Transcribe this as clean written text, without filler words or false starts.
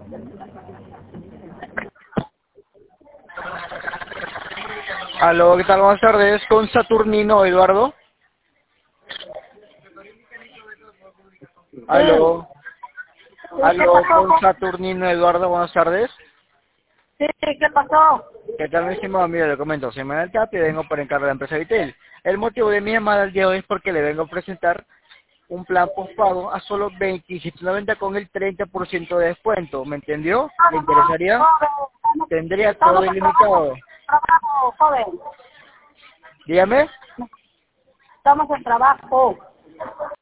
Aló, ¿qué tal? Buenas tardes, con Saturnino Eduardo. Sí. Aló, ¿Qué aló, pasó? con Saturnino Eduardo, buenas tardes. Sí, ¿qué pasó? ¿Qué tal, mi estimado? Mire, le comento, soy Manuel Tapia y vengo por encargo de la empresa Vitel. El motivo de mi llamada el día de hoy es porque le vengo a presentar un plan postpago a solo 27.90 con el 30% de descuento, ¿me entendió? ¿Le interesaría? Tendría todo Estamos en ilimitado. trabajo, joven. Dígame. Estamos en trabajo.